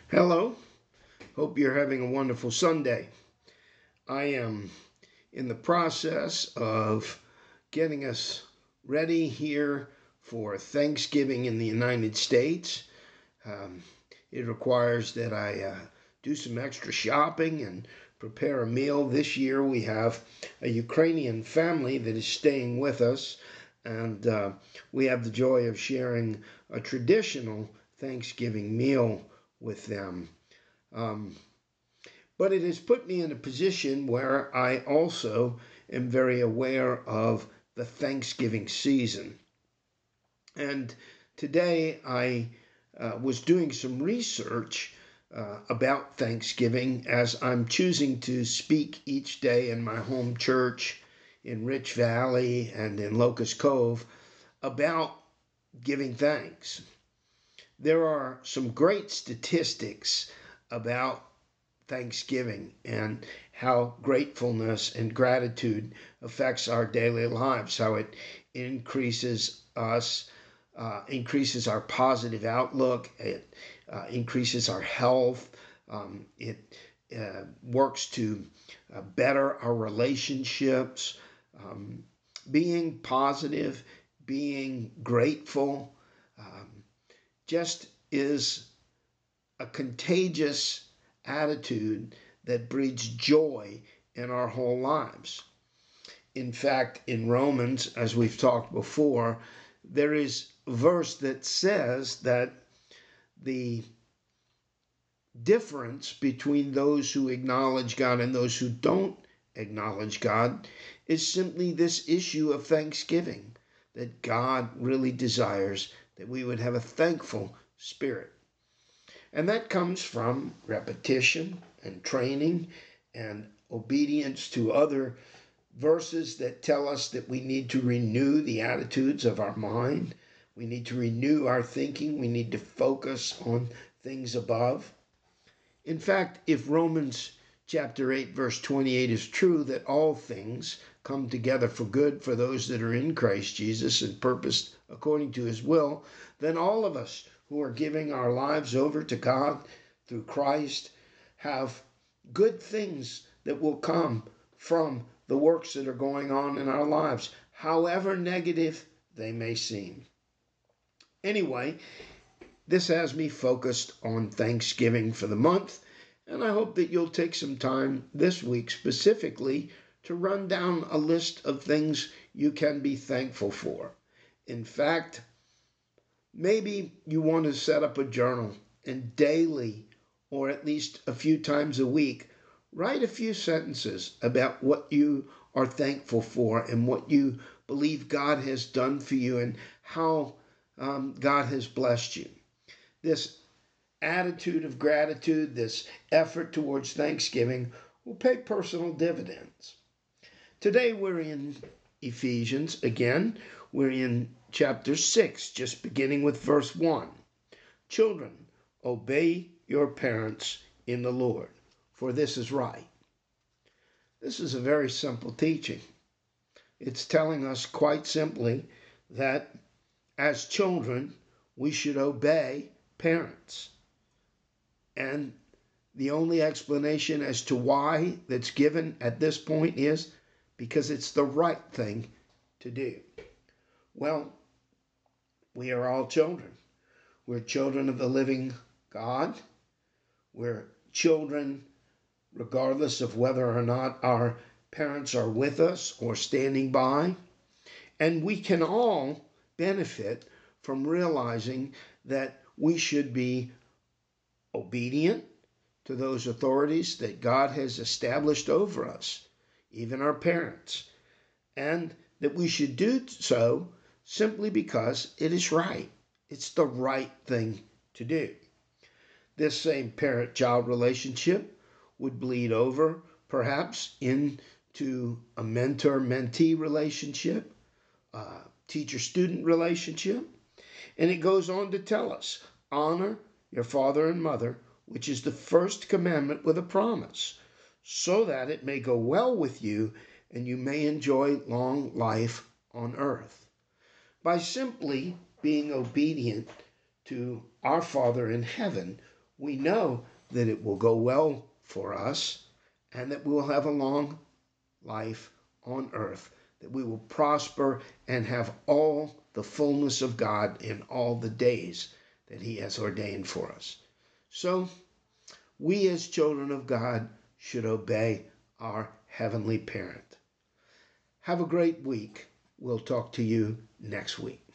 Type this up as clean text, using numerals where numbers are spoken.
Hello, hope you're having a wonderful Sunday. I am in the process of getting us ready here for Thanksgiving in the United States. Um, it requires that I do some extra shopping and prepare a meal. This year we have a Ukrainian family that is staying with us, and we have the joy of sharing a traditional Thanksgiving meal with them. Um, but it has put me in a position where I also am very aware of the Thanksgiving season. And today I was doing some research about Thanksgiving as I'm choosing to speak each day in my home church in Rich Valley and in Locust Cove about giving thanks. There are some great statistics about Thanksgiving and how gratefulness and gratitude affects our daily lives, how it increases us, increases our positive outlook, it increases our health, it works to better our relationships. Um, Being positive, being grateful, um, just is a contagious attitude that breeds joy in our whole lives. In fact, in Romans, as we've talked before, there is a verse that says that the difference between those who acknowledge God and those who don't acknowledge God is simply this issue of thanksgiving, that God really desires that we would have a thankful spirit. And that comes from repetition and training and obedience to other verses that tell us that we need to renew the attitudes of our mind. We need to renew our thinking. We need to focus on things above. In fact, if Romans chapter 8, verse 28 is true, that all things come together for good for those that are in Christ Jesus and purposed according to his will, then all of us who are giving our lives over to God through Christ have good things that will come from the works that are going on in our lives, however negative they may seem. Anyway, this has me focused on Thanksgiving for the month, and I hope that you'll take some time this week specifically to run down a list of things you can be thankful for. In fact, maybe you want to set up a journal and daily, or at least a few times a week, write a few sentences about what you are thankful for and what you believe God has done for you and how God has blessed you. This attitude of gratitude, this effort towards thanksgiving will pay personal dividends. Today we're in Ephesians again. We're in chapter 6, just beginning with verse 1. Children, obey your parents in the Lord, for this is right. This is a very simple teaching. It's telling us quite simply that as children, we should obey parents. And the only explanation as to why that's given at this point is because it's the right thing to do. Well, we are all children. We're children of the living God. We're children regardless of whether or not our parents are with us or standing by. And we can all benefit from realizing that we should be obedient to those authorities that God has established over us, even our parents, and that we should do so simply because it is right. It's the right thing to do. This same parent-child relationship would bleed over, perhaps, into a mentor-mentee relationship, a teacher-student relationship. And it goes on to tell us, honor your father and mother, which is the first commandment with a promise, so that it may go well with you and you may enjoy long life on earth. By simply being obedient to our Father in heaven, we know that it will go well for us and that we will have a long life on earth, that we will prosper and have all the fullness of God in all the days that He has ordained for us. So, we as children of God should obey our Heavenly Parent. Have a great week. We'll talk to you next week.